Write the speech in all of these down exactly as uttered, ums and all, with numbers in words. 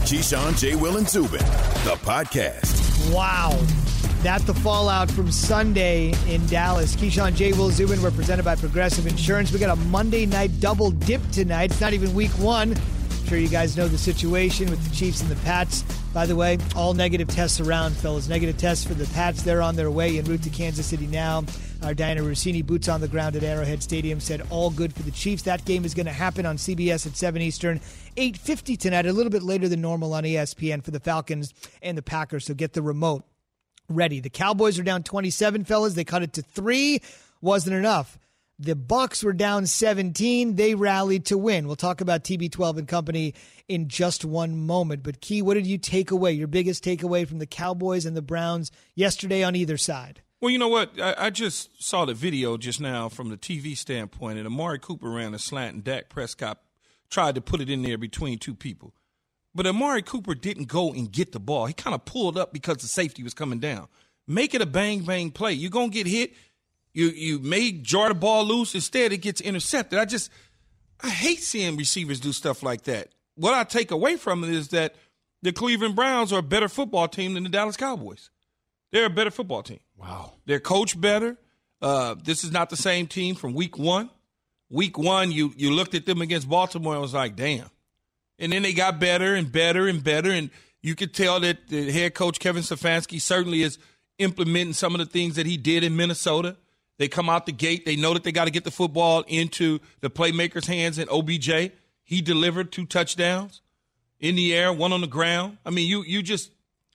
Keyshawn, J. Will, and Zubin, the podcast. Wow. That's the fallout from Sunday in Dallas. Keyshawn, J. Will, Zubin, we're presented by Progressive Insurance. We got a Monday night double dip tonight. It's not even week one. I'm sure you guys know the situation with the Chiefs and the Pats. By the way, all negative tests around, fellas. Negative tests for the Pats. They're on their way en route to Kansas City now. Our Diana Rossini, boots on the ground at Arrowhead Stadium, said all good for the Chiefs. That game is going to happen on C B S at seven Eastern, eight fifty tonight, a little bit later than normal on E S P N for the Falcons and the Packers. So get the remote ready. The Cowboys are down twenty-seven, fellas. They cut it to three. Wasn't enough. The Bucs were down seventeen. They rallied to win. We'll talk about T B twelve and company in just one moment. But, Key, what did you take away, your biggest takeaway from the Cowboys and the Browns yesterday on either side? Well, you know what? I, I just saw the video just now from the T V standpoint, and Amari Cooper ran a slant, and Dak Prescott tried to put it in there between two people. But Amari Cooper didn't go and get the ball. He kind of pulled up because the safety was coming down. Make it a bang-bang play. You're going to get hit. You you may jar the ball loose. Instead, it gets intercepted. I just – I hate seeing receivers do stuff like that. What I take away from it is that the Cleveland Browns are a better football team than the Dallas Cowboys. They're a better football team. Wow. They're coached better. Uh, this is not the same team from week one. Week one, you you looked at them against Baltimore and was like, damn. And then they got better and better and better, and you could tell that the head coach, Kevin Stefanski, certainly is implementing some of the things that he did in Minnesota. They come out the gate. They know that they got to get the football into the playmakers' hands, and O B J, he delivered two touchdowns in the air, one on the ground. I mean, you you just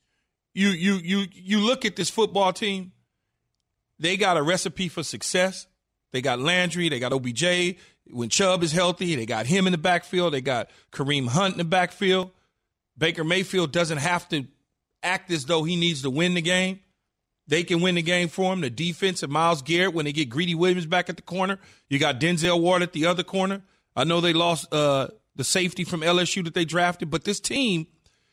you you you you look at this football team. They got a recipe for success. They got Landry. They got O B J. When Chubb is healthy, they got him in the backfield. They got Kareem Hunt in the backfield. Baker Mayfield doesn't have to act as though he needs to win the game. They can win the game for him. The defense and Myles Garrett, when they get Greedy Williams back at the corner. You got Denzel Ward at the other corner. I know they lost uh, the safety from L S U that they drafted, but this team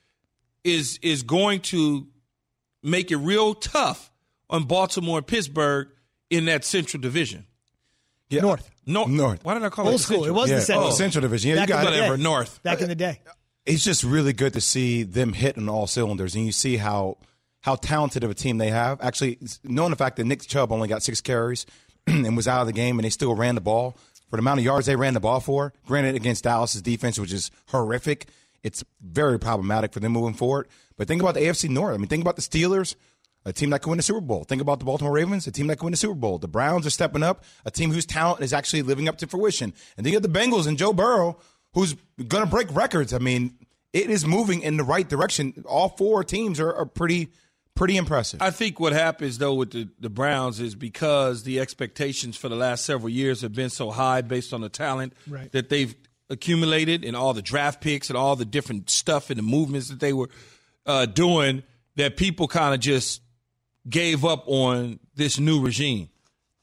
is is going to make it real tough on Baltimore and Pittsburgh in that Central Division. Yeah. North. No, North. Why did I call Old it school. Central? It was yeah. the Central. Oh, Central Division. Yeah, Back you got in the Whatever, day. North. Back in the day. It's just really good to see them hit on all cylinders, and you see how how talented of a team they have. Actually, knowing the fact that Nick Chubb only got six carries and was out of the game, and they still ran the ball for the amount of yards they ran the ball for. Granted, against Dallas's defense, which is horrific, it's very problematic for them moving forward. But think about the A F C North. I mean, think about the Steelers, a team that could win the Super Bowl. Think about the Baltimore Ravens, a team that could win the Super Bowl. The Browns are stepping up, a team whose talent is actually living up to fruition. And then you have the Bengals and Joe Burrow, who's going to break records. I mean, it is moving in the right direction. All four teams are, are pretty pretty impressive. I think what happens, though, with the, the Browns is because the expectations for the last several years have been so high based on the talent right. that they've accumulated and all the draft picks and all the different stuff and the movements that they were uh, doing, that people kind of just gave up on this new regime.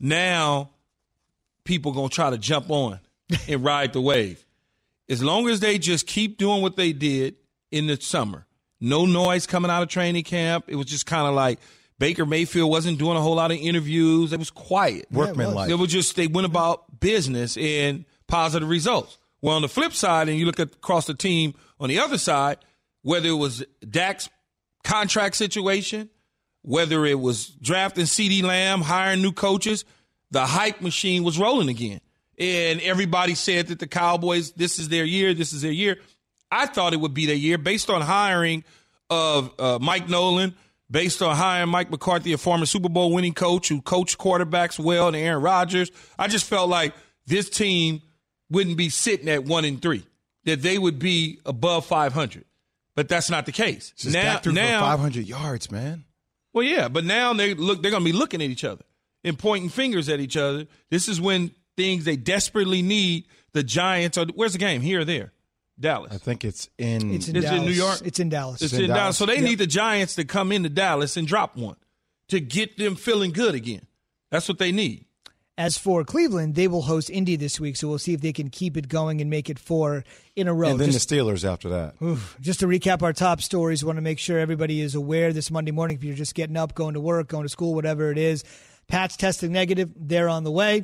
Now people going to try to jump on and ride the wave. As long as they just keep doing what they did in the summer, no noise coming out of training camp. It was just kind of like Baker Mayfield wasn't doing a whole lot of interviews. It was quiet. Workmanlike. It was just they went about business and positive results. Well, on the flip side, and you look at across the team on the other side, whether it was Dak's contract situation, whether it was drafting CeeDee Lamb, hiring new coaches, the hype machine was rolling again. And everybody said that the Cowboys, this is their year, this is their year. I thought it would be their year based on hiring of uh, Mike Nolan, based on hiring Mike McCarthy, a former Super Bowl winning coach who coached quarterbacks well, and Aaron Rodgers. I just felt like this team wouldn't be sitting at one and three, that they would be above five hundred. But that's not the case. Just now, through now, for five hundred yards, man. Well, yeah, but now they look, they're going to be looking at each other and pointing fingers at each other. This is when things they desperately need, the Giants are, where's the game, here or there? Dallas. I think it's in. It's in Is it Dallas. New York? It's in Dallas. It's in in Dallas. Dallas. So they Yep. need the Giants to come into Dallas and drop one to get them feeling good again. That's what they need. As for Cleveland, they will host Indy this week, so we'll see if they can keep it going and make it four in a row. And then just, the Steelers after that. oof, just to recap our top stories, want to make sure everybody is aware this Monday morning, if you're just getting up, going to work, going to school, whatever it is, Pats testing negative, they're on the way.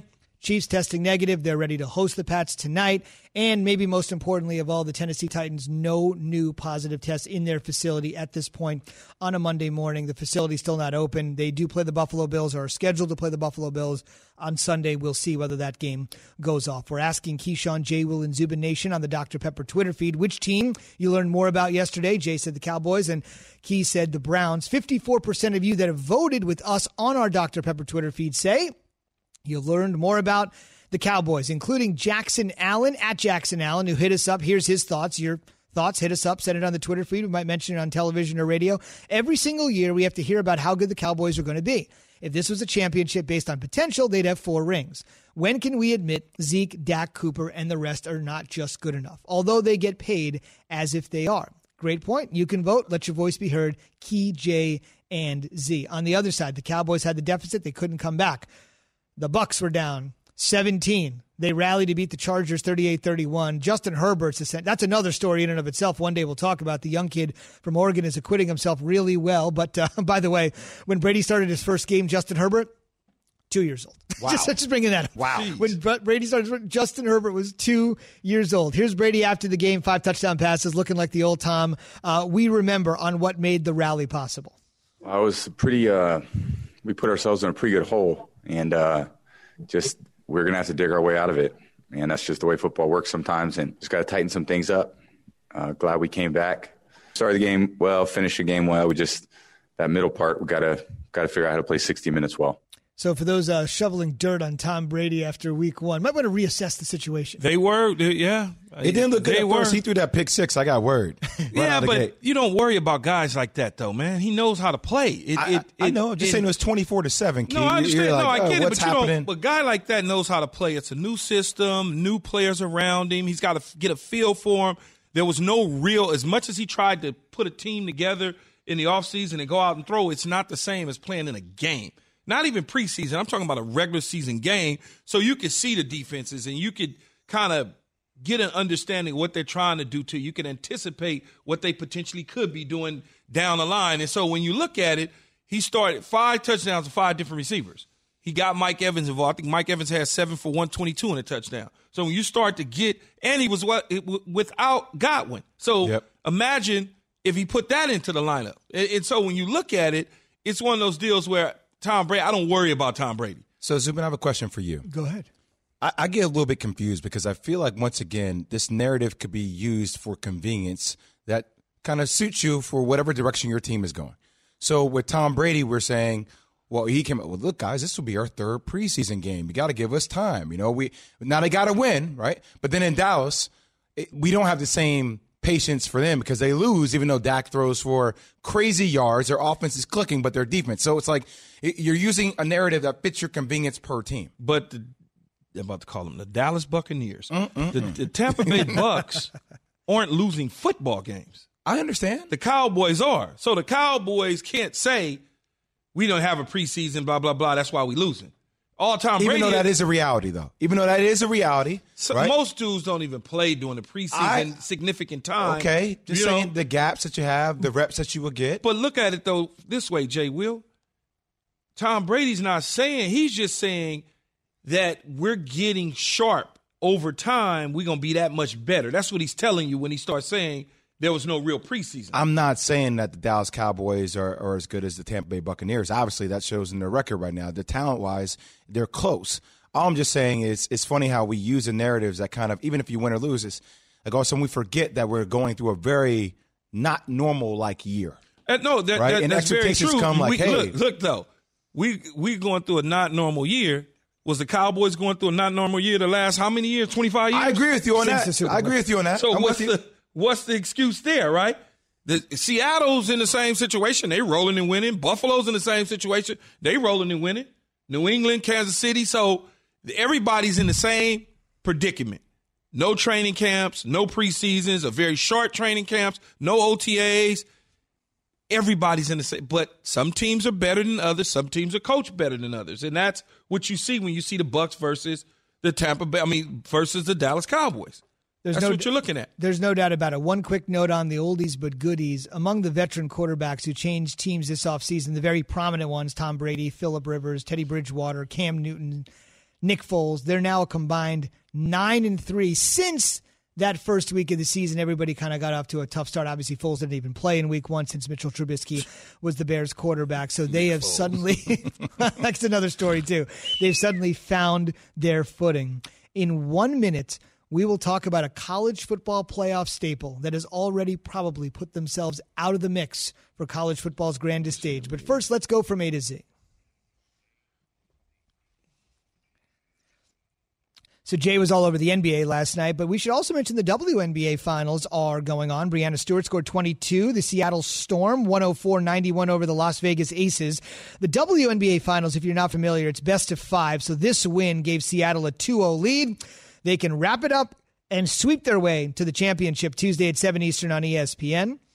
Chiefs testing negative. They're ready to host the Pats tonight. And maybe most importantly of all, the Tennessee Titans, no new positive tests in their facility at this point on a Monday morning. The facility's still not open. They do play the Buffalo Bills, or are scheduled to play the Buffalo Bills on Sunday. We'll see whether that game goes off. We're asking Keyshawn, J. Will, and Zubin Nation on the Doctor Pepper Twitter feed which team you learned more about yesterday. Jay said the Cowboys, and Key said the Browns. fifty-four percent of you that have voted with us on our Doctor Pepper Twitter feed say you learned more about the Cowboys, including Jackson Allen, at Jackson Allen, who hit us up. Here's his thoughts. Your thoughts, hit us up, send it on the Twitter feed. We might mention it on television or radio. Every single year, we have to hear about how good the Cowboys are going to be. If this was a championship based on potential, they'd have four rings. When can we admit Zeke, Dak, Cooper, and the rest are not just good enough, although they get paid as if they are? Great point. You can vote. Let your voice be heard. Key, J, and Z. On the other side, the Cowboys had the deficit. They couldn't come back. The Bucs were down seventeen. They rallied to beat the Chargers thirty-eight thirty-one. Justin Herbert's ascent. That's another story in and of itself. One day we'll talk about. The young kid from Oregon is acquitting himself really well. But uh, by the way, when Brady started his first game, Justin Herbert, two years old. Wow. just, just bringing that up. Wow. When Brady started, Justin Herbert was two years old. Here's Brady after the game, five touchdown passes, looking like the old Tom. Uh, we remember on what made the rally possible. I was pretty, uh, we put ourselves in a pretty good hole. And uh, just we're going to have to dig our way out of it. And that's just the way football works sometimes. And just got to tighten some things up. Uh, glad we came back. Started the game well, finished the game well. We just, that middle part, we got to got to figure out how to play sixty minutes well. So for those uh, shoveling dirt on Tom Brady after week one, might want to reassess the situation. They were, they, yeah. It didn't look good they at were. first. He threw that pick six. I got worried. Right yeah, but gate. you don't worry about guys like that, though, man. He knows how to play. It, I, it, I, I it, know. I'm just it, saying it was twenty-four to seven. Key. No, I understand. You're like, no, I oh, get it. what's But you happening? know, a guy like that knows how to play. It's a new system, new players around him. He's got to get a feel for him. There was no real, as much as he tried to put a team together in the offseason and go out and throw, it's not the same as playing in a game. Not even preseason. I'm talking about a regular season game. So you could see the defenses and you could kind of get an understanding of what they're trying to do to you. You can anticipate what they potentially could be doing down the line. And so when you look at it, he started five touchdowns to five different receivers. He got Mike Evans involved. I think Mike Evans had seven for one twenty-two in a touchdown. So when you start to get, and he was what without Godwin. So yep. Imagine if he put that into the lineup. And, and so when you look at it, it's one of those deals where Tom Brady, I don't worry about Tom Brady. So, Zubin, I have a question for you. Go ahead. I, I get a little bit confused because I feel like, once again, this narrative could be used for convenience that kind of suits you for whatever direction your team is going. So with Tom Brady, we're saying, well, he came up, well, look, guys, this will be our third preseason game. You got to give us time. You know, we now they got to win, right? But then in Dallas, it, we don't have the same patience for them because they lose, even though Dak throws for crazy yards. Their offense is clicking, but their defense. So it's like it, you're using a narrative that fits your convenience per team. But the, I'm about to call them the Dallas Buccaneers. The, the Tampa Bay Bucks aren't losing football games. I understand. The Cowboys are. So the Cowboys can't say we don't have a preseason, blah, blah, blah. That's why we losing. All Tom Even Brady. though that is a reality, though. Even though that is a reality. So right? Most dudes don't even play during the preseason I, significant time. Okay. Just you saying know? the gaps that you have, the reps that you will get. But look at it, though, this way, Jay Will. Tom Brady's not saying, he's just saying that we're getting sharp over time. We're going to be that much better. That's what he's telling you when he starts saying there was no real preseason. I'm not saying that the Dallas Cowboys are, are as good as the Tampa Bay Buccaneers. Obviously, that shows in their record right now. The talent-wise, they're close. All I'm just saying is it's funny how we use the narratives that kind of, even if you win or lose, it's like also we forget that we're going through a very not normal-like year. Uh, no, that, right? that, and that's very expectations true. come like, we, hey. Look, look, though, we we going through a not normal year. Was the Cowboys going through a not normal year the last how many years? twenty-five years? I agree with you on Since that. I agree with you on that. So I'm what's with you. the what's the excuse there, right? The Seattle's in the same situation. They rolling and winning. Buffalo's in the same situation. They rolling and winning. New England, Kansas City. So everybody's in the same predicament. No training camps, no preseasons, a very short training camps, no O T As. Everybody's in the same. But some teams are better than others. Some teams are coached better than others. And that's what you see when you see the Bucs versus the Tampa Bay, I mean, versus the Dallas Cowboys. There's That's no, what you're looking at. There's no doubt about it. One quick note on the oldies but goodies. Among the veteran quarterbacks who changed teams this offseason, the very prominent ones, Tom Brady, Phillip Rivers, Teddy Bridgewater, Cam Newton, Nick Foles. They're now a combined nine and three since that first week of the season. Everybody kind of got off to a tough start. Obviously, Foles didn't even play in week one since Mitchell Trubisky was the Bears quarterback. So they have suddenly, that's another story too. They've suddenly found their footing. In one minute, we will talk about a college football playoff staple that has already probably put themselves out of the mix for college football's grandest stage. But first, let's go from A to Z. So Jay was all over the N B A last night, but we should also mention the W N B A finals are going on. Breanna Stewart scored twenty-two. The Seattle Storm, one oh four ninety-one over the Las Vegas Aces. The W N B A finals, if you're not familiar, it's best of five. So this win gave Seattle a two oh lead. They can wrap it up and sweep their way to the championship Tuesday at seven Eastern on E S P N.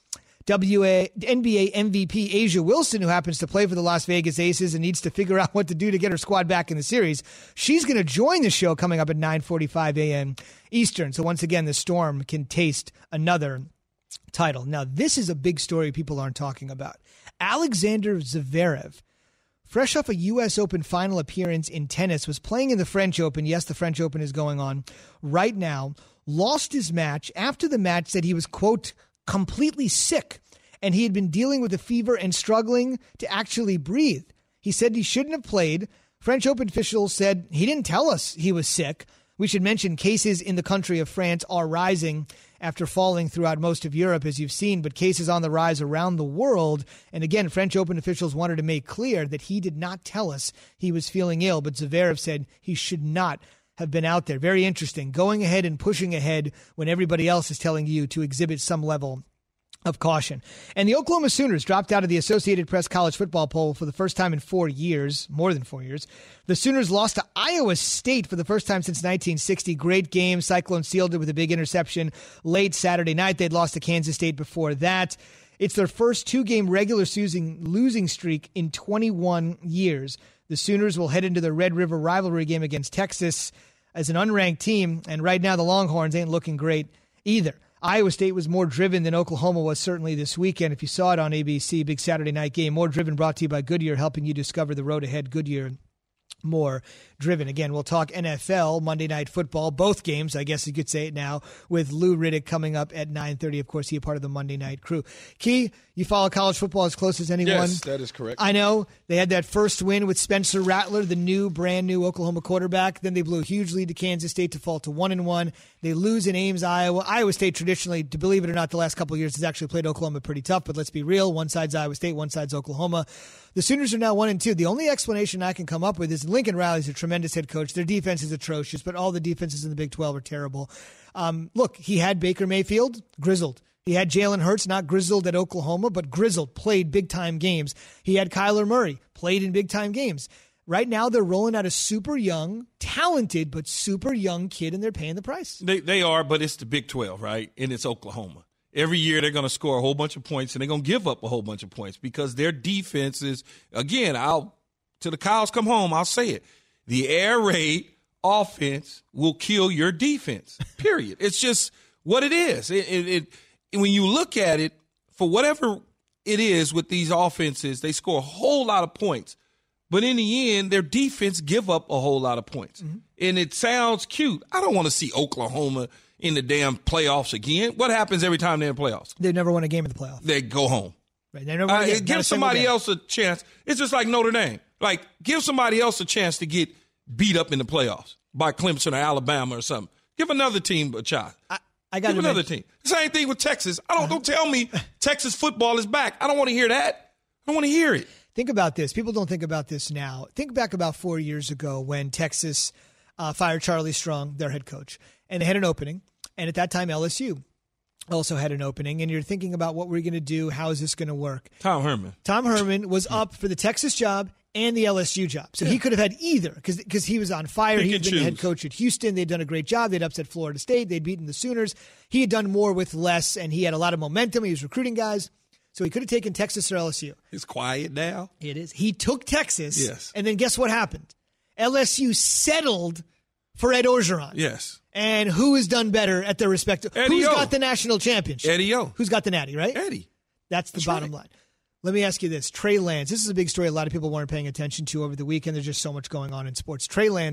W A, N B A M V P A'ja Wilson, who happens to play for the Las Vegas Aces and needs to figure out what to do to get her squad back in the series, she's going to join the show coming up at nine forty-five a.m. Eastern. So once again, the Storm can taste another title. Now, this is a big story people aren't talking about. Alexander Zverev, fresh off a U S Open final appearance in tennis, was playing in the French Open. Yes, the French Open is going on right now. Lost his match. After the match, said he was, quote, completely sick, and he had been dealing with a fever and struggling to actually breathe. He said he shouldn't have played. French Open officials said he didn't tell us he was sick. We should mention cases in the country of France are rising after falling throughout most of Europe, as you've seen, but cases on the rise around the world. And again, French Open officials wanted to make clear that he did not tell us he was feeling ill, but Zverev said he should not have been out there. Very interesting. Going ahead and pushing ahead when everybody else is telling you to exhibit some level of caution. And the Oklahoma Sooners dropped out of the Associated Press college football poll for the first time in four years, more than four years. The Sooners lost to Iowa State for the first time since nineteen sixty. Great game. Cyclone sealed it with a big interception late Saturday night. They'd lost to Kansas State before that. It's their first two-game regular season losing streak in twenty-one years. The Sooners will head into the Red River rivalry game against Texas as an unranked team, and right now the Longhorns ain't looking great either. Iowa State was more driven than Oklahoma was certainly this weekend. If you saw it on A B C, big Saturday night game. More driven, brought to you by Goodyear, helping you discover the road ahead. Goodyear, more driven. Again, we'll talk N F L, Monday Night Football, both games, I guess you could say it now, with Lou Riddick coming up at nine thirty. Of course, he a part of the Monday Night crew. Key, you follow college football as close as anyone. Yes, that is correct. I know. They had that first win with Spencer Rattler, the new, brand new Oklahoma quarterback. Then they blew a huge lead to Kansas State to fall to one and one. They lose in Ames, Iowa. Iowa State traditionally, to believe it or not, the last couple of years has actually played Oklahoma pretty tough, but let's be real. One side's Iowa State, one side's Oklahoma. The Sooners are now one and two. The only explanation I can come up with is Lincoln Riley's a tremendous head coach. Their defense is atrocious, but all the defenses in the Big twelve are terrible. Um, look, he had Baker Mayfield, grizzled. He had Jalen Hurts, not grizzled at Oklahoma, but grizzled, played big-time games. He had Kyler Murray, played in big-time games. Right now, they're rolling out a super young, talented, but super young kid, and they're paying the price. They they are, but it's the Big twelve, right? And it's Oklahoma. Every year they're going to score a whole bunch of points, and they're going to give up a whole bunch of points because their defense is, again, I'll till the cows come home, I'll say it. The air raid offense will kill your defense, period. It's just what it is. It, it, it when you look at it, for whatever it is with these offenses, they score a whole lot of points. But in the end, their defense give up a whole lot of points. Mm-hmm. And it sounds cute. I don't want to see Oklahoma in the damn playoffs again. What happens every time they're in playoffs? They never won a game in the playoffs. They go home. Right. They never won a game. Uh, give somebody else a chance. It's just like Notre Dame. Like, give somebody else a chance to get beat up in the playoffs by Clemson or Alabama or something. Give another team a shot. I, I got Give another mention. team. Same thing with Texas. I don't. Uh-huh. Don't tell me Texas football is back. I don't want to hear that. I don't want to hear it. Think about this. People don't think about this now. Think back about four years ago when Texas uh, fired Charlie Strong, their head coach, and they had an opening. And at that time, L S U also had an opening. And you're thinking about what we're going to do. How is this going to work? Tom Herman. Tom Herman was up for the Texas job and the L S U job. So yeah. He could have had either because he was on fire. He had been the head coach at Houston. They'd done a great job. They'd upset Florida State. They'd beaten the Sooners. He had done more with less, and he had a lot of momentum. He was recruiting guys. So he could have taken Texas or L S U. It's quiet now. It is. He took Texas. Yes. And then guess what happened? L S U settled for Ed Orgeron. Yes. And who has done better at their respective? Eddie Who's O. got the national championship? Eddie O. Who's got the natty, right? Eddie. That's the That's bottom right. line. Let me ask you this. Trey Lance. This is a big story a lot of people weren't paying attention to over the weekend. There's just so much going on in sports. Trey Lance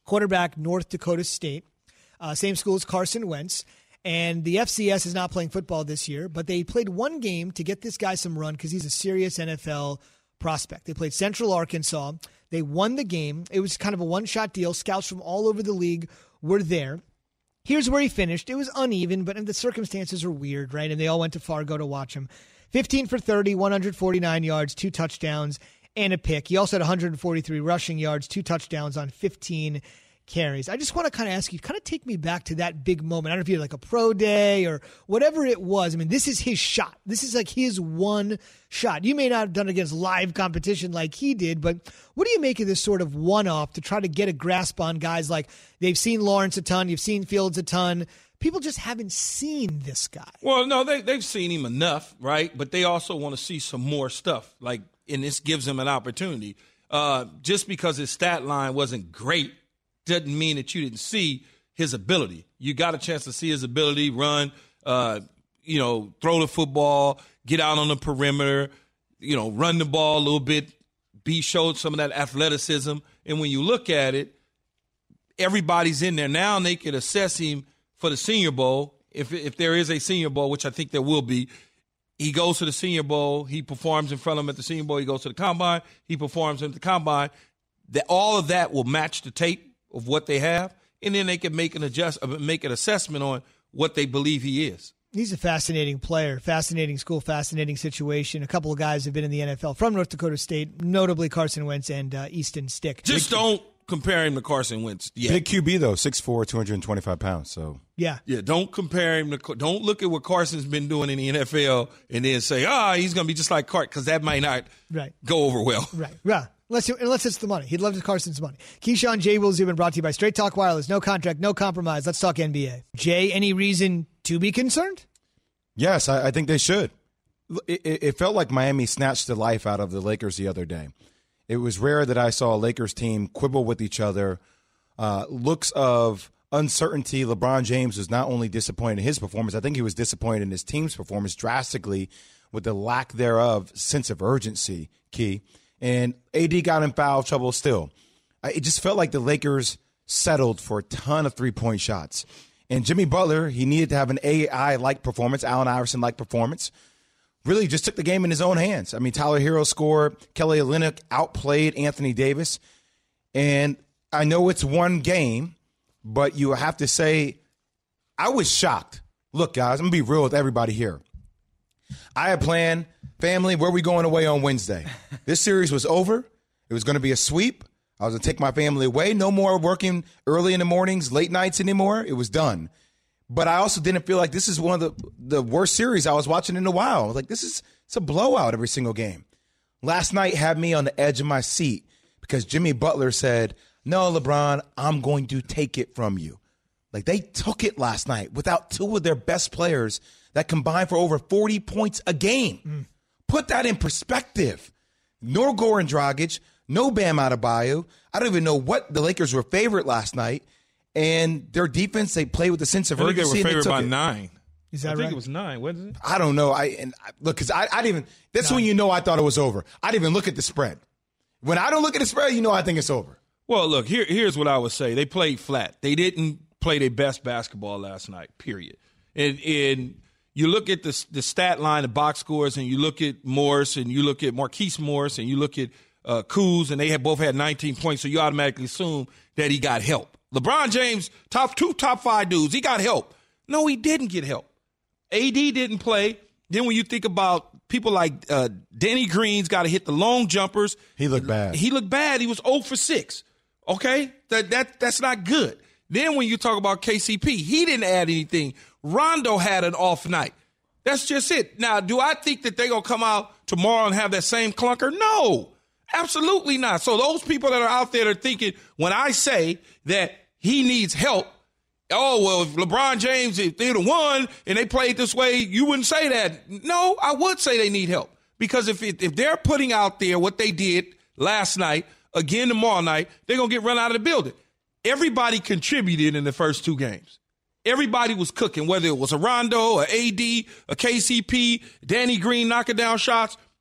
quarterback, North Dakota State. Uh, same school as Carson Wentz. And the F C S is not playing football this year, but they played one game to get this guy some run because he's a serious N F L prospect. They played Central Arkansas. They won the game. It was kind of a one-shot deal. Scouts from all over the league were there. Here's where he finished. It was uneven, but the circumstances are weird, right? And they all went to Fargo to watch him. fifteen for thirty, one hundred forty-nine yards, two touchdowns, and a pick. He also had one hundred forty-three rushing yards, two touchdowns on fifteen carries. I just want to kind of ask you, kind of take me back to that big moment. I don't know if you had like a pro day or whatever it was. I mean, this is his shot. This is like his one shot. You may not have done it against live competition like he did, but what do you make of this sort of one-off to try to get a grasp on guys like they've seen Lawrence a ton, you've seen Fields a ton. People just haven't seen this guy. Well, no, they, they've seen him enough, right? But they also want to see some more stuff, like, and this gives him an opportunity. Uh, just because his stat line wasn't great doesn't mean that you didn't see his ability. You got a chance to see his ability, run, uh, you know, throw the football, get out on the perimeter, you know, run the ball a little bit. B showed some of that athleticism. And when you look at it, everybody's in there. Now they can assess him for the Senior Bowl. If if there is a Senior Bowl, which I think there will be, he goes to the Senior Bowl. He performs in front of him at the Senior Bowl. He goes to the Combine. He performs at the Combine. That all of that will match the tape of what they have, and then they can make an adjust, make an assessment on what they believe he is. He's a fascinating player, fascinating school, fascinating situation. A couple of guys have been in the N F L from North Dakota State, notably Carson Wentz and uh, Easton Stick. Just Big don't compare him to Carson Wentz yet. Big Q B, though, six foot four, two hundred twenty-five pounds. So Yeah. Yeah, don't compare him to – don't look at what Carson's been doing in the N F L and then say, ah, oh, he's going to be just like Cart, because that might not right. go over well. Right, yeah. Unless, unless it's the money. He'd love to Carson's money. Keyshawn, Jay, Will Zubin, brought to you by Straight Talk Wireless. No contract, no compromise. Let's talk N B A. Jay, any reason to be concerned? Yes, I, I think they should. It, it, it felt like Miami snatched the life out of the Lakers the other day. It was rare that I saw a Lakers team quibble with each other. Uh, looks of uncertainty. LeBron James was not only disappointed in his performance, I think he was disappointed in his team's performance drastically with the lack thereof sense of urgency, Key. And A D got in foul trouble still. It just felt like the Lakers settled for a ton of three-point shots. And Jimmy Butler, he needed to have an A I-like performance, Allen Iverson-like performance. Really just took the game in his own hands. I mean, Tyler Hero scored. Kelly Olynyk outplayed Anthony Davis. And I know it's one game, but you have to say, I was shocked. Look, guys, I'm going to be real with everybody here. I had planned, family, where are we going away on Wednesday? This series was over. It was going to be a sweep. I was going to take my family away. No more working early in the mornings, late nights anymore. It was done. But I also didn't feel like this is one of the, the worst series I was watching in a while. I was like, this is it's a blowout every single game. Last night had me on the edge of my seat because Jimmy Butler said, no, LeBron, I'm going to take it from you. Like, they took it last night without two of their best players that combined for over forty points a game. Mm. Put that in perspective. No Goran Dragic, no Bam Adebayo. I don't even know what the Lakers were favorite last night. And their defense, they played with a sense of I think urgency. They were favorite by it. nine. Is that I right? think it was nine, wasn't it? I don't know. I and I, look, because I, I didn't even. That's nine. when you know I thought it was over. I didn't even look at the spread. When I don't look at the spread, you know I think it's over. Well, look, here, here's what I would say. They played flat. They didn't play their best basketball last night, period. And, and you look at the, the stat line, the box scores, and you look at Morris, and you look at Marquise Morris, and you look at uh, Kuz, and they had both had nineteen points, so you automatically assume that he got help. LeBron James, top two, top five dudes, he got help. No, he didn't get help. A D didn't play. Then when you think about people like uh, Danny Green's got to hit the long jumpers. He looked bad. He looked bad. He was zero for six. Okay? That that That's not good. Then when you talk about K C P, he didn't add anything. Rondo had an off night. That's just it. Now, do I think that they're going to come out tomorrow and have that same clunker? No, absolutely not. So those people that are out there that are thinking when I say that he needs help, oh, well, if LeBron James, if they'd have won and they played this way, you wouldn't say that. No, I would say they need help. Because if it, if they're putting out there what they did last night, again tomorrow night, they're going to get run out of the building. Everybody contributed in the first two games. Everybody was cooking, whether it was a Rondo, a A D, a K C P, Danny Green knocking down shots.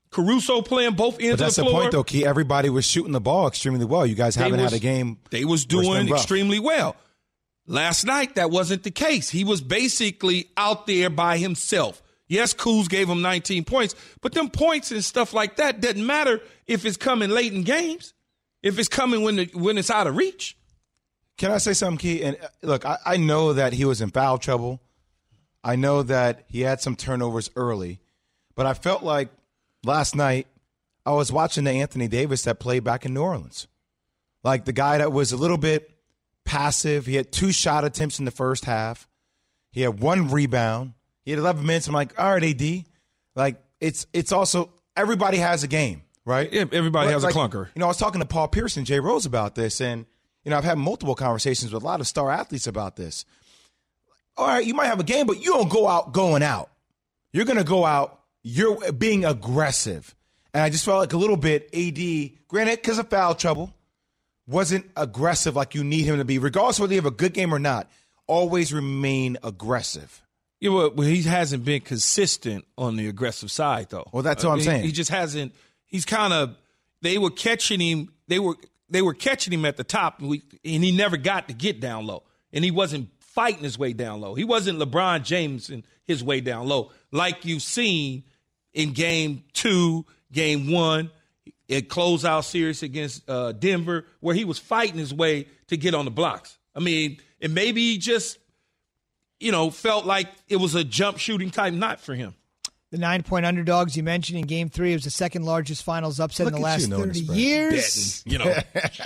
Caruso playing both ends But that's of the the floor. point, though, Key. Everybody was shooting the ball extremely well. You guys haven't was, had a game. They was doing extremely well. Last night, that wasn't the case. He was basically out there by himself. Yes, Kuz gave him nineteen points, but them points and stuff like that doesn't matter if it's coming late in games, if it's coming when the, when it's out of reach. Can I say something, Key? And look, I, I know that he was in foul trouble. I know that he had some turnovers early, but I felt like last night I was watching the Anthony Davis that played back in New Orleans. Like the guy that was a little bit passive. He had two shot attempts in the first half. He had one rebound. He had eleven minutes. I'm like, all right, A D. Like, it's it's also, everybody has a game, right? Yeah, everybody like, has like, a clunker. You know, I was talking to Paul Pierce and Jay Rose about this, and, you know, I've had multiple conversations with a lot of star athletes about this. All right, you might have a game, but you don't go out going out. You're going to go out, you're being aggressive. And I just felt like a little bit A D, granted, because of foul trouble, wasn't aggressive like you need him to be. Regardless of whether you have a good game or not, always remain aggressive. Yeah, well, well, he hasn't been consistent on the aggressive side, though. Well, that's what I I'm mean, saying. He just hasn't. He's kind of. They were catching him. They were they were catching him at the top, and, we, and he never got to get down low. And he wasn't fighting his way down low. He wasn't LeBron James in his way down low, like you've seen in game two, game one, a closeout series against uh, Denver, where he was fighting his way to get on the blocks. I mean, and maybe he just, you know, felt like it was a jump shooting type night for him. The nine-point underdogs you mentioned in Game Three, it was the second largest finals upset Look in the at last you knowing thirty the spread. years. You know,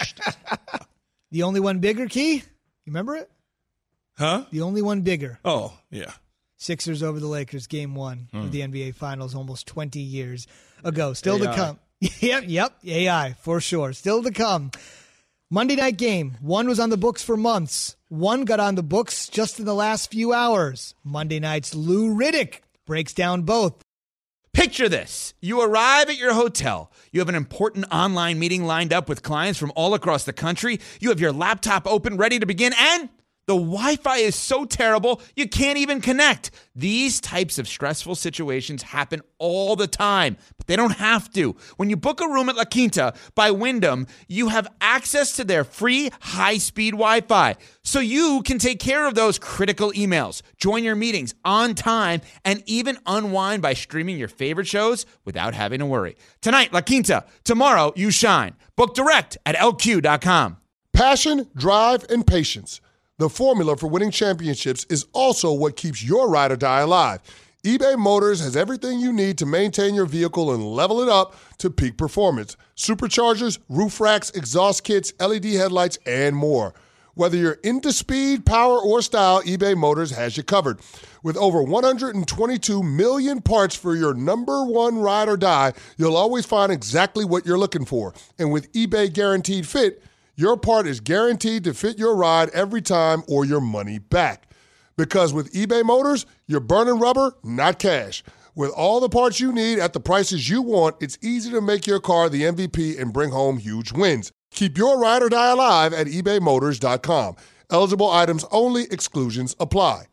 The only one bigger, Key? You remember it? huh? The only one bigger. Oh, yeah. Sixers over the Lakers, Game One Hmm. of the N B A Finals, almost twenty years ago. Still A I. to come. Yep, yep, A I for sure. Still to come. Monday night game. One was on the books for months. One got on the books just in the last few hours. Monday night's Lou Riddick breaks down both. Picture this. You arrive at your hotel. You have an important online meeting lined up with clients from all across the country. You have your laptop open, ready to begin, and the Wi-Fi is so terrible, you can't even connect. These types of stressful situations happen all the time, but they don't have to. When you book a room at La Quinta by Wyndham, you have access to their free high-speed Wi-Fi, so you can take care of those critical emails, join your meetings on time, and even unwind by streaming your favorite shows without having to worry. Tonight, La Quinta. Tomorrow, you shine. Book direct at L Q dot com. Passion, drive, and patience. The formula for winning championships is also what keeps your ride or die alive. eBay Motors has everything you need to maintain your vehicle and level it up to peak performance. Superchargers, roof racks, exhaust kits, L E D headlights, and more. Whether you're into speed, power, or style, eBay Motors has you covered. With over one hundred twenty-two million parts for your number one ride or die, you'll always find exactly what you're looking for. And with eBay Guaranteed Fit, your part is guaranteed to fit your ride every time or your money back. Because with eBay Motors, you're burning rubber, not cash. With all the parts you need at the prices you want, it's easy to make your car the M V P and bring home huge wins. Keep your ride or die alive at ebay motors dot com. Eligible items only. Exclusions apply.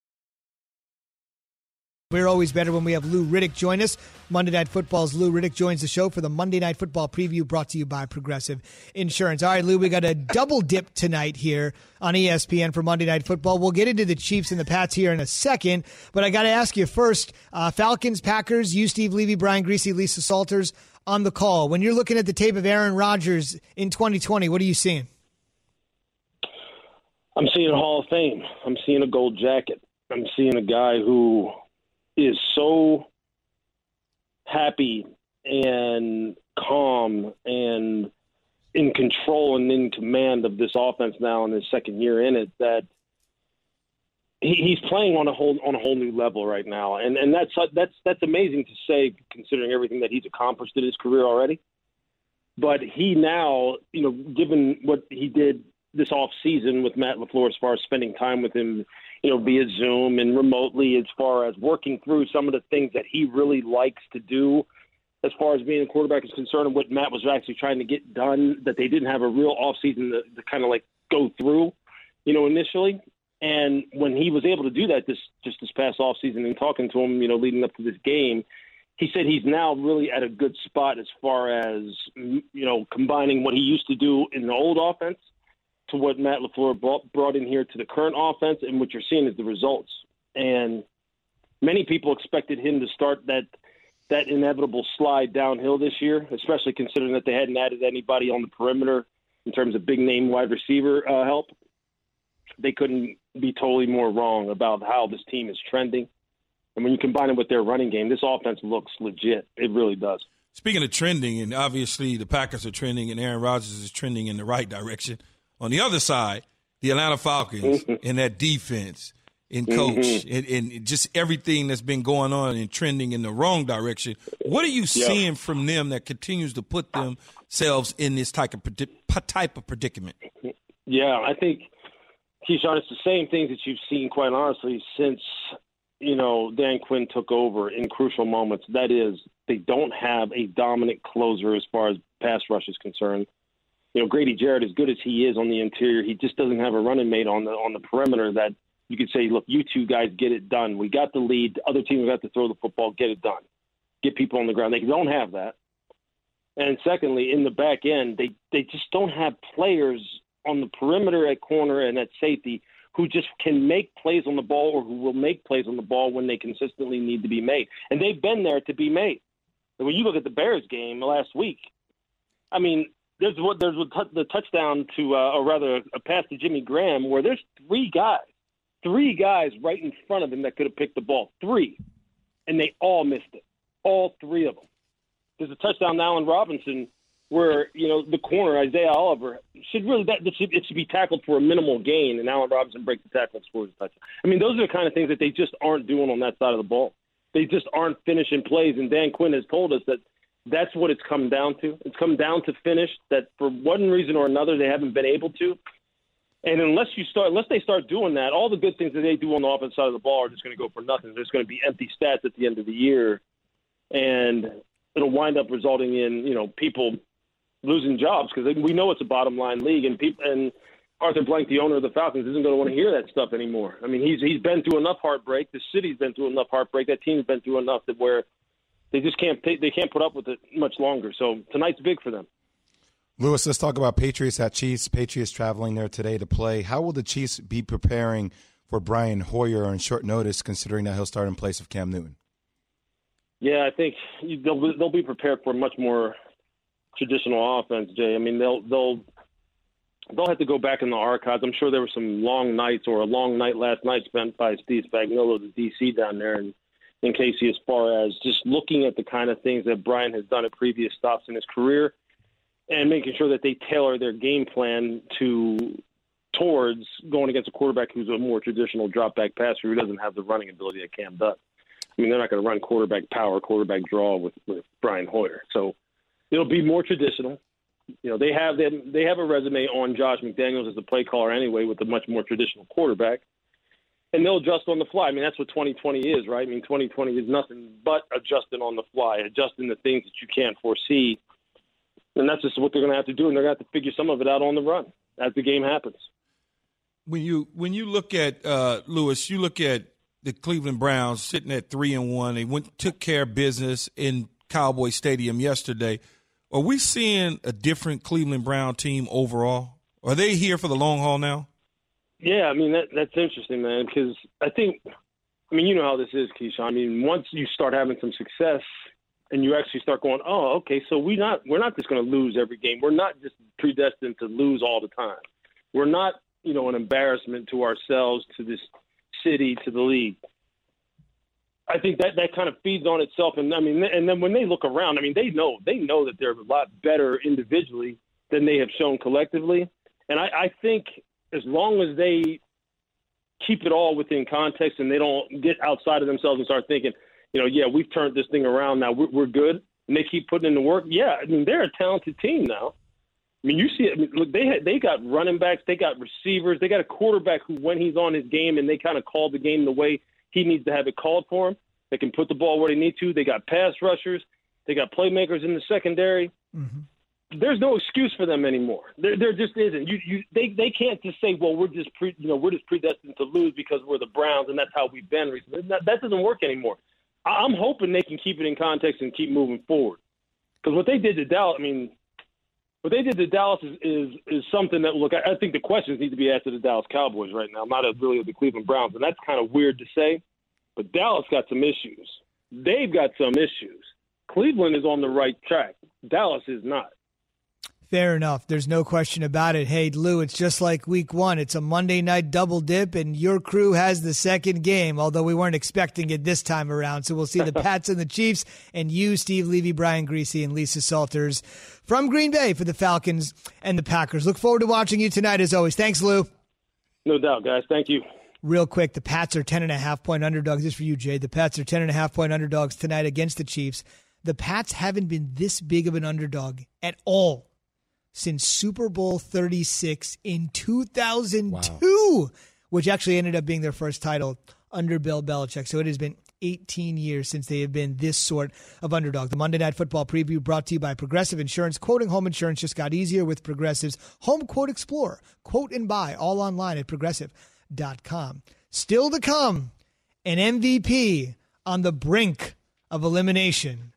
We're always better when we have Lou Riddick join us. Monday Night Football's Lou Riddick joins the show for the Monday Night Football preview brought to you by Progressive Insurance. All right, Lou, we got a double dip tonight here on E S P N for Monday Night Football. We'll get into the Chiefs and the Pats here in a second, but I got to ask you first, uh, Falcons, Packers, you, Steve Levy, Brian Greasy, Lisa Salters on the call. When you're looking at the tape of Aaron Rodgers in twenty twenty, what are you seeing? I'm seeing a Hall of Fame. I'm seeing a gold jacket. I'm seeing a guy who is so happy and calm and in control and in command of this offense now in his second year in it that he, he's playing on a whole on a whole new level right now, and and that's that's that's amazing to say considering everything that he's accomplished in his career already. But he now, you know, given what he did this off season with Matt LaFleur as far as spending time with him, you know, via Zoom and remotely, as far as working through some of the things that he really likes to do as far as being a quarterback is concerned, and what Matt was actually trying to get done that they didn't have a real offseason to, to kind of like go through, you know, initially. And when he was able to do that this just this past offseason and talking to him, you know, leading up to this game, he said he's now really at a good spot as far as, you know, combining what he used to do in the old offense to what Matt LaFleur brought, brought in here to the current offense, and what you're seeing is the results. And many people expected him to start that that inevitable slide downhill this year, especially considering that they hadn't added anybody on the perimeter in terms of big-name wide receiver uh, help. They couldn't be totally more wrong about how this team is trending. And when you combine it with their running game, this offense looks legit. It really does. Speaking of trending, and obviously the Packers are trending and Aaron Rodgers is trending in the right direction. On the other side, the Atlanta Falcons and that defense and coach mm-hmm. and, and just everything that's been going on and trending in the wrong direction. What are you yep. seeing from them that continues to put themselves in this type of type of predicament? Yeah, I think, Keyshawn, it's the same things that you've seen, quite honestly, since – you know, Dan Quinn took over in crucial moments. That is, they don't have a dominant closer as far as pass rush is concerned. You know, Grady Jarrett, as good as he is on the interior, he just doesn't have a running mate on the on the perimeter that you could say, look, you two guys get it done. We got the lead. The other team, we got to throw the football, get it done. Get people on the ground. They don't have that. And secondly, in the back end, they, they just don't have players on the perimeter at corner and at safety who just can make plays on the ball or who will make plays on the ball when they consistently need to be made. And they've been there to be made. And when you look at the Bears game last week, I mean, there's what there's the touchdown to, uh, or rather a pass to Jimmy Graham where there's three guys, three guys right in front of him that could have picked the ball, three, and they all missed it, all three of them. There's a touchdown to Allen Robinson where, you know, the corner, Isaiah Oliver, should really that it should, it should be tackled for a minimal gain, and Allen Robinson breaks the tackle and scores a touchdown. I mean, those are the kind of things that they just aren't doing on that side of the ball. They just aren't finishing plays, and Dan Quinn has told us that that's what it's come down to. It's come down to finish, that for one reason or another they haven't been able to. And unless you start, unless they start doing that, all the good things that they do on the offensive side of the ball are just going to go for nothing. There's going to be empty stats at the end of the year, and it'll wind up resulting in, you know, people – losing jobs because we know it's a bottom line league, and people and Arthur Blank, the owner of the Falcons, isn't going to want to hear that stuff anymore. I mean, he's he's been through enough heartbreak. The city's been through enough heartbreak. That team's been through enough that where they just can't they, they can't put up with it much longer. So tonight's big for them. Lewis, let's talk about Patriots at Chiefs. Patriots traveling there today to play. How will the Chiefs be preparing for Brian Hoyer on short notice, considering that he'll start in place of Cam Newton? Yeah, I think they'll they'll be prepared for much more traditional offense, Jay. I mean, they'll they'll they'll have to go back in the archives. I'm sure there were some long nights or a long night last night spent by Steve Spagnuolo, the D C down there, and in Casey, as far as just looking at the kind of things that Brian has done at previous stops in his career, and making sure that they tailor their game plan to towards going against a quarterback who's a more traditional drop back passer who doesn't have the running ability that Cam does. I mean, they're not going to run quarterback power, quarterback draw with, with Brian Hoyer, so it'll be more traditional. You know, they have them, they have a resume on Josh McDaniels as a play caller anyway with a much more traditional quarterback, and they'll adjust on the fly. I mean, that's what twenty twenty is, right? I mean, twenty twenty is nothing but adjusting on the fly, adjusting the things that you can't foresee, and that's just what they're going to have to do, and they're going to have to figure some of it out on the run as the game happens. When you when you look at uh, Lewis, you look at the Cleveland Browns sitting at three and one. They went took care of business in Cowboy Stadium yesterday. Are we seeing a different Cleveland Brown team overall? Are they here for the long haul now? Yeah, I mean, that, that's interesting, man, because I think, I mean, you know how this is, Keyshawn. I mean, once you start having some success and you actually start going, oh, okay, so we not, we're not just going to lose every game. We're not just predestined to lose all the time. We're not, you know, an embarrassment to ourselves, to this city, to the league. I think that, that kind of feeds on itself. And I mean, and then when they look around, I mean, they know, they know that they're a lot better individually than they have shown collectively. And I, I think as long as they keep it all within context and they don't get outside of themselves and start thinking, you know, yeah, we've turned this thing around now, we're, we're good, and they keep putting in the work. Yeah. I mean, they're a talented team now. I mean, you see, I mean, look, they had, they got running backs, they got receivers, they got a quarterback who, when he's on his game and they kind of call the game the way he needs to have it called for him, they can put the ball where they need to. They got pass rushers. They got playmakers in the secondary. Mm-hmm. There's no excuse for them anymore. There, there just isn't. You, you, they, they can't just say, well, we're just, pre, you know, we're just predestined to lose because we're the Browns and that's how we've been recently. That, that doesn't work anymore. I'm hoping they can keep it in context and keep moving forward. Because what they did to Dallas, I mean, what they did to Dallas is is, is something that, look, I, I think the questions need to be asked to the Dallas Cowboys right now, not really of the Cleveland Browns. And that's kind of weird to say, but Dallas got some issues. They've got some issues. Cleveland is on the right track. Dallas is not. Fair enough. There's no question about it. Hey, Lou, it's just like week one. It's a Monday night double dip, and your crew has the second game, although we weren't expecting it this time around. So we'll see the Pats and the Chiefs, and you, Steve Levy, Brian Greasy, and Lisa Salters from Green Bay for the Falcons and the Packers. Look forward to watching you tonight, as always. Thanks, Lou. No doubt, guys. Thank you. Real quick, the Pats are ten and a half point underdogs. This is for you, Jay. The Pats are ten and a half point underdogs tonight against the Chiefs. The Pats haven't been this big of an underdog at all since Super Bowl thirty-six in two thousand two, wow. which actually ended up being their first title under Bill Belichick. So it has been eighteen years since they have been this sort of underdog. The Monday Night Football preview brought to you by Progressive Insurance. Quoting home insurance just got easier with Progressive's Home Quote Explorer. Quote and buy all online at progressive dot com. Still to come, an M V P on the brink of elimination.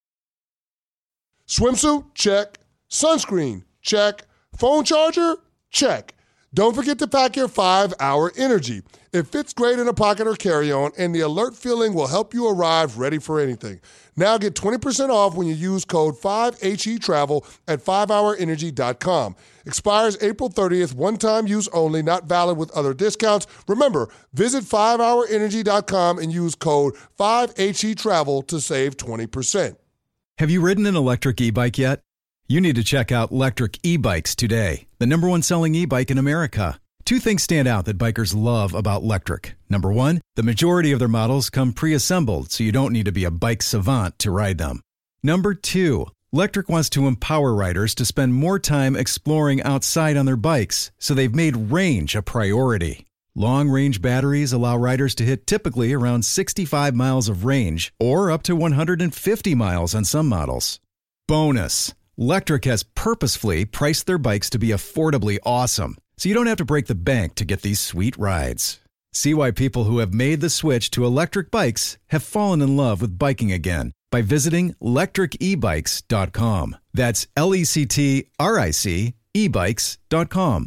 Swimsuit? Check. Sunscreen? Check. Phone charger? Check. Don't forget to pack your five hour Energy. It fits great in a pocket or carry-on, and the alert feeling will help you arrive ready for anything. Now get twenty percent off when you use code five H E Travel at five hour energy dot com. Expires April thirtieth, one-time use only, not valid with other discounts. Remember, visit five hour energy dot com and use code five H E Travel to save twenty percent. Have you ridden an electric e-bike yet? You need to check out Lectric E-Bikes today, the number one selling e-bike in America. Two things stand out that bikers love about Lectric. Number one, the majority of their models come pre-assembled, so you don't need to be a bike savant to ride them. Number two, Lectric wants to empower riders to spend more time exploring outside on their bikes, so they've made range a priority. Long-range batteries allow riders to hit typically around sixty-five miles of range, or up to one hundred fifty miles on some models. Bonus! Lectric has purposefully priced their bikes to be affordably awesome, so you don't have to break the bank to get these sweet rides. See why people who have made the switch to electric bikes have fallen in love with biking again by visiting lectric e bikes dot com. That's L E C T R I C e bikes dot com.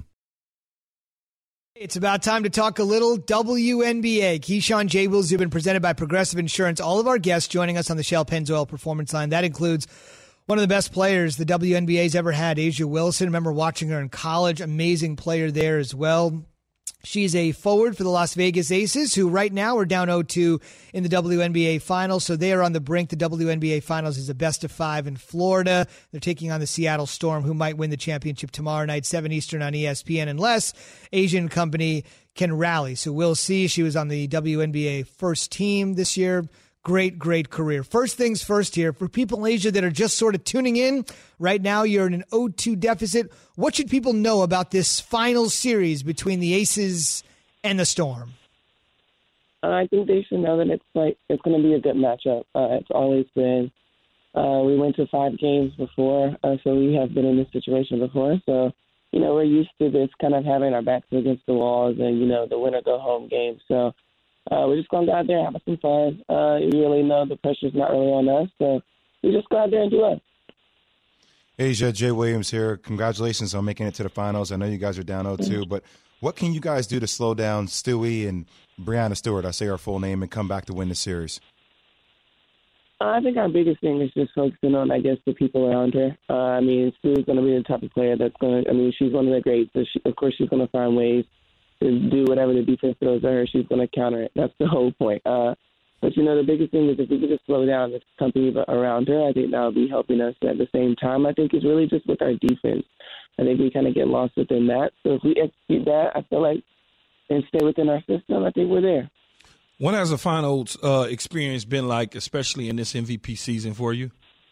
It's about time to talk a little W N B A. Keyshawn, J. Will Zubin, presented by Progressive Insurance. All of our guests joining us on the Shell Pennzoil Performance Line. That includes one of the best players the W N B A's ever had, A'ja Wilson. Remember watching her in college. Amazing player there as well. She's a forward for the Las Vegas Aces, who right now are down oh two in the W N B A Finals, so they are on the brink. The W N B A Finals is a best of five in Florida. They're taking on the Seattle Storm, who might win the championship tomorrow night, seven Eastern on E S P N, unless Asian Company can rally. So we'll see. She was on the W N B A first team this year. Great, great career. First things first here. For people in Asia that are just sort of tuning in, right now you're in an oh two deficit. What should people know about this final series between the Aces and the Storm? Uh, I think they should know that it's like it's going to be a good matchup. Uh, it's always been. Uh, we went to five games before, uh, so we have been in this situation before. So, you know, we're used to this kind of having our backs against the walls and, you know, the winner go home game. So, Uh, we're just going to go out there and have some fun. Uh, you really know the pressure's not really on us, so we just go out there and do us. A'ja, Jay Williams here. Congratulations on making it to the finals. I know you guys are down oh two, but what can you guys do to slow down Stewie and Breanna Stewart, I say her full name, and come back to win the series? I think our biggest thing is just focusing on, I guess, the people around her. Uh, I mean, Stewie's going to be the type of player that's going to – I mean, she's one of the greats. So she, of course, she's going to find ways to do whatever the defense throws at her. She's going to counter it. That's the whole point. Uh, but, you know, the biggest thing is if we could just slow down the company around her, I think that would be helping us. At the same time, I think it's really just with our defense. I think we kind of get lost within that. So if we execute that, I feel like, and stay within our system, I think we're there. What has the finals uh, experience been like, especially in this M V P season for you?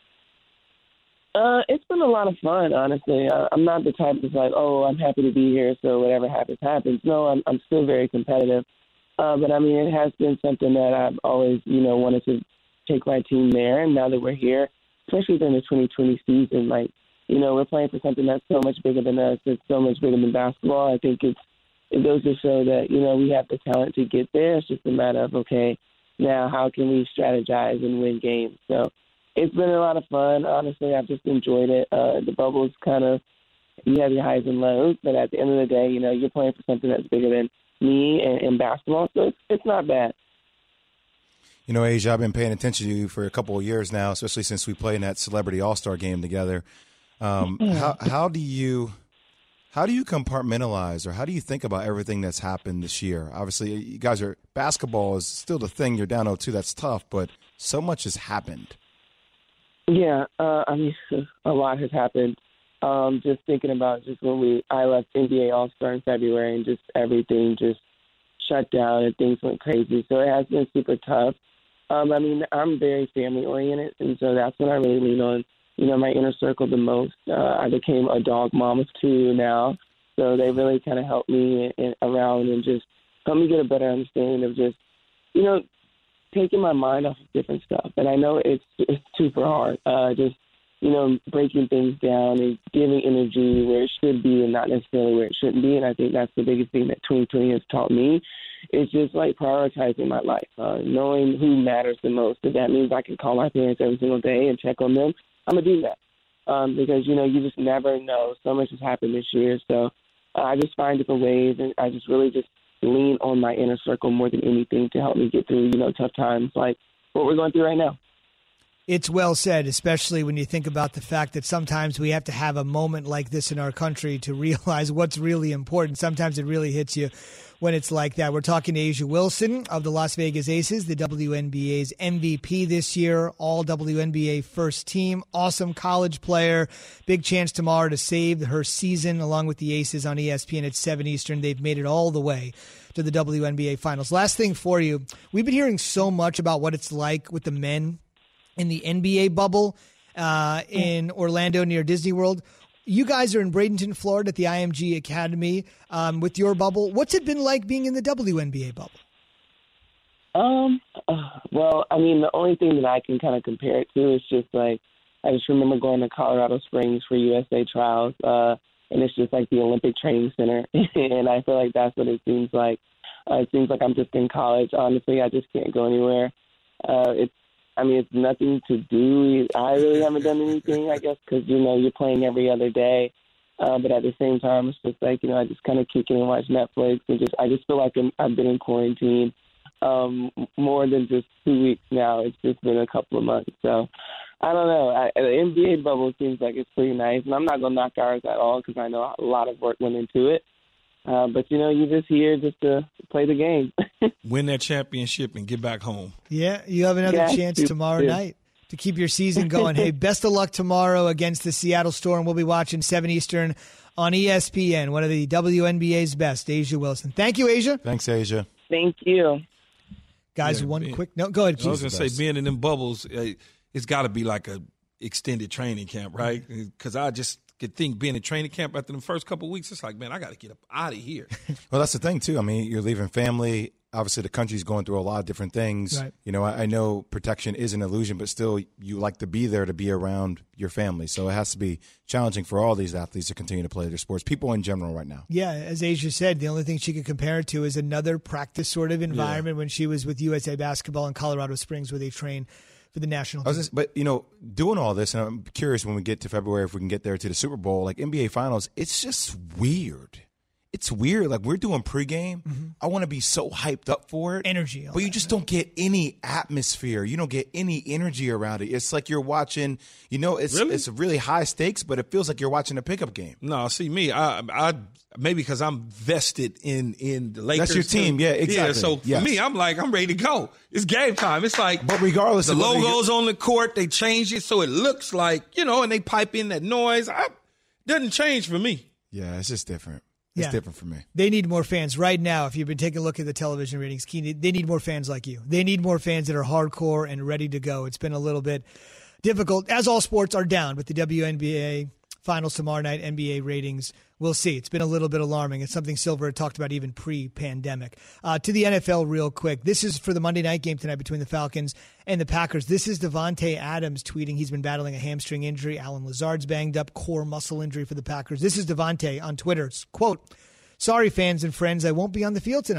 Uh, it's been a lot of fun, honestly. Uh, I'm not the type that's like, oh, I'm happy to be here, so whatever happens, happens. No, I'm I'm still very competitive. Uh, but, I mean, it has been something that I've always, you know, wanted to take my team there. And now that we're here, especially during the twenty twenty season, like, you know, we're playing for something that's so much bigger than us. It's so much bigger than basketball. I think it's it goes to show that, you know, we have the talent to get there. It's just a matter of, okay, now how can we strategize and win games? So it's been a lot of fun. Honestly, I've just enjoyed it. Uh, the bubble's kind of, you have your highs and lows, but at the end of the day, you know, you're playing for something that's bigger than me and, and basketball, so it's, it's not bad. You know, A'ja, I've been paying attention to you for a couple of years now, especially since we played in that Celebrity All-Star game together. Um, how, how do you how do you compartmentalize, or how do you think about everything that's happened this year? Obviously, you guys are basketball is still the thing. You're down oh two. That's tough, but so much has happened. Yeah, uh, I mean, a lot has happened. Um, just thinking about just when we I left N B A All-Star in February, and just everything just shut down and things went crazy. So it has been super tough. Um, I mean, I'm very family-oriented, and so that's what I really lean on, you know, my inner circle the most. Uh, I became a dog mom of two now, so they really kind of helped me in, around and just helped me get a better understanding of just, you know, taking my mind off of different stuff. And I know it's it's super hard, uh, just, you know, breaking things down and giving energy where it should be and not necessarily where it shouldn't be. And I think that's the biggest thing that twenty twenty has taught me. It's just like prioritizing my life, uh, knowing who matters the most. If that means I can call my parents every single day and check on them, I'm going to do that. Um, because, you know, you just never know. So much has happened this year. So uh, I just find different ways, and I just really just lean on my inner circle more than anything to help me get through, you know, tough times like what we're going through right now. It's well said, especially when you think about the fact that sometimes we have to have a moment like this in our country to realize what's really important. Sometimes it really hits you when it's like that. We're talking to A'ja Wilson of the Las Vegas Aces, the W N B A's M V P this year, all W N B A first team, awesome college player. Big chance tomorrow to save her season along with the Aces on E S P N at seven Eastern. They've made it all the way to the W N B A Finals. Last thing for you, we've been hearing so much about what it's like with the men in the N B A bubble uh, in Orlando near Disney World. You guys are in Bradenton, Florida at the I M G Academy um, with your bubble. What's it been like being in the W N B A bubble? Um, uh, well, I mean, the only thing that I can kind of compare it to is just like, I just remember going to Colorado Springs for U S A trials, uh, and it's just like the Olympic Training Center. And I feel like that's what it seems like. Uh, it seems like I'm just in college. Honestly, I just can't go anywhere. Uh, it's, I mean, it's nothing to do. I really haven't done anything, I guess, because, you know, you're playing every other day. Uh, but at the same time, it's just like, you know, I just kind of kick in and watch Netflix. And just I just feel like I'm, I've been in quarantine um, more than just two weeks now. It's just been a couple of months. So I don't know. I, the N B A bubble seems like it's pretty nice. And I'm not going to knock ours at all because I know a lot of work went into it. Uh, but, you know, you're just here just to play the game. Win that championship and get back home. Yeah, you have another yeah, chance tomorrow yeah. night to keep your season going. Hey, best of luck tomorrow against the Seattle Storm. We'll be watching seven Eastern on E S P N, one of the W N B A's best, A'ja Wilson. Thank you, A'ja. Thanks, A'ja. Thank you. Guys, yeah, one being, quick note. Go ahead, Keith. I was going to say, being in them bubbles, uh, it's got to be like a extended training camp, right? Because I just could think being in training camp after the first couple of weeks, it's like, man, I got to get up out of here. Well, that's the thing, too. I mean, you're leaving family. Obviously, the country's going through a lot of different things. Right. You know, I, I know protection is an illusion, but still you like to be there to be around your family. So it has to be challenging for all these athletes to continue to play their sports, people in general right now. Yeah, as A'ja said, the only thing she could compare it to is another practice sort of environment yeah. when she was with U S A Basketball in Colorado Springs where they train for the national team. Just, but, you know, doing all this, and I'm curious when we get to February if we can get there to the Super Bowl, like N B A Finals, it's just weird. It's weird. Like, we're doing pregame. Mm-hmm. I want to be so hyped up for it. Energy. But you just don't get any atmosphere. You don't get any energy around it. It's like you're watching, you know, it's really? it's really high stakes, but it feels like you're watching a pickup game. No, see, me, I, I maybe because I'm vested in, in the Lakers. That's your team. Yeah, exactly. Yeah, so yes. for me, I'm like, I'm ready to go. It's game time. It's like, but regardless the of logos on the court, they change it so it looks like, you know, and they pipe in that noise. I, doesn't change for me. Yeah, it's just different. It's yeah. different for me. They need more fans right now. If you've been taking a look at the television ratings, they need more fans like you. They need more fans that are hardcore and ready to go. It's been a little bit difficult, as all sports are down with the W N B A Finals tomorrow night, N B A ratings. We'll see. It's been a little bit alarming. It's something Silver had talked about even pre-pandemic. Uh, to the N F L real quick. This is for the Monday night game tonight between the Falcons and the Packers. This is Devontae Adams tweeting. He's been battling a hamstring injury. Allen Lazard's banged up, core muscle injury for the Packers. This is Devontae on Twitter. Quote, "Sorry, fans and friends, I won't be on the field tonight.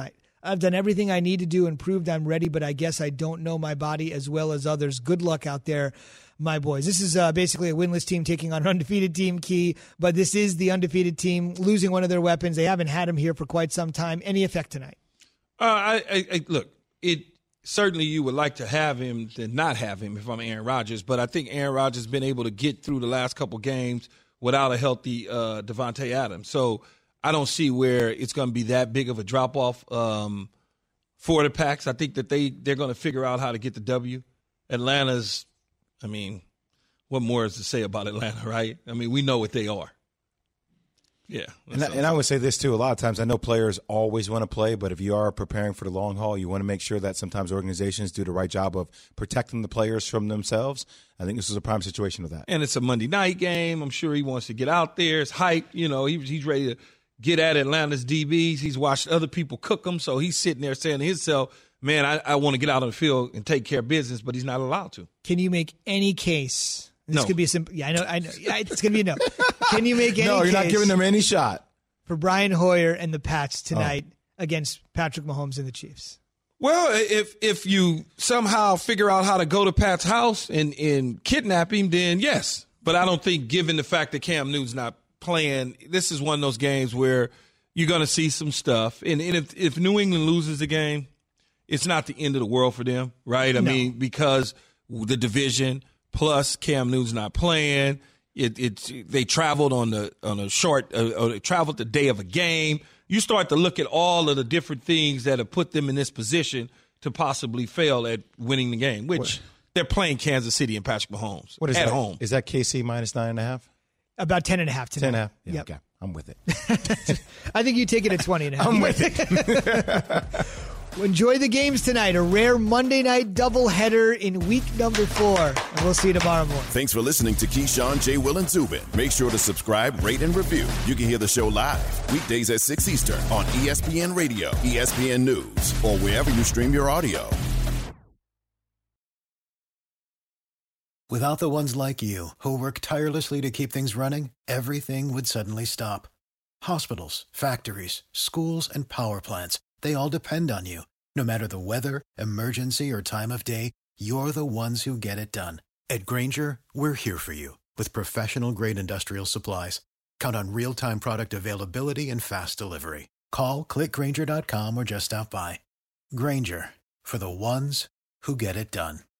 I've done everything I need to do and proved I'm ready, but I guess I don't know my body as well as others. Good luck out there, my boys. This is uh, basically a winless team taking on an undefeated team, Key, but this is the undefeated team losing one of their weapons. They haven't had him here for quite some time. Any effect tonight? Uh, I, I, I look, it certainly you would like to have him than not have him if I'm Aaron Rodgers, but I think Aaron Rodgers has been able to get through the last couple games without a healthy uh, Devontae Adams. So I don't see where it's going to be that big of a drop-off um, for the Packs. I think that they, they're going to figure out how to get the W. Atlanta's, I mean, what more is to say about Atlanta, right? I mean, we know what they are. Yeah. And I, and I would say this, too. A lot of times I know players always want to play, but if you are preparing for the long haul, you want to make sure that sometimes organizations do the right job of protecting the players from themselves. I think this is a prime situation of that. And it's a Monday night game. I'm sure he wants to get out there. It's hype. You know, he, he's ready to get at Atlanta's D Bs. He's watched other people cook them, so he's sitting there saying to himself, man, I, I want to get out on the field and take care of business, but he's not allowed to. Can you make any case? This No. could be a simple. Yeah, I know. I know. Yeah, it's going to be a no. Can you make any No, you're not case giving them any shot. for Brian Hoyer and the Pats tonight against Patrick Mahomes and the Chiefs? Well, if if you somehow figure out how to go to Pat's house and, and kidnap him, then yes. But I don't think, given the fact that Cam Newton's not playing, this is one of those games where you're going to see some stuff. And, and if, if New England loses the game, it's not the end of the world for them, right? I No. mean, because the division – plus Cam Newton's not playing. It, it's they traveled on the on a short uh, or they traveled the day of a game. You start to look at all of the different things that have put them in this position to possibly fail at winning the game, which what? They're playing Kansas City and Patrick Mahomes What is at that? home. Is that K C minus nine and a half? About ten and a half tonight. Ten and a half. Yeah, Yep. okay, I'm with it. I think you take it at twenty and a half. I'm with it. Enjoy the games tonight. A rare Monday night doubleheader in week number four. And we'll see you tomorrow morning. Thanks for listening to Keyshawn, J. Will, and Zubin. Make sure to subscribe, rate, and review. You can hear the show live weekdays at six Eastern on E S P N Radio, E S P N News, or wherever you stream your audio. Without the ones like you, who work tirelessly to keep things running, everything would suddenly stop. Hospitals, factories, schools, and power plants, they all depend on you. No matter the weather, emergency, or time of day, you're the ones who get it done. At Grainger, we're here for you with professional-grade industrial supplies. Count on real-time product availability and fast delivery. Call, click Grainger dot com, or just stop by. Grainger, for the ones who get it done.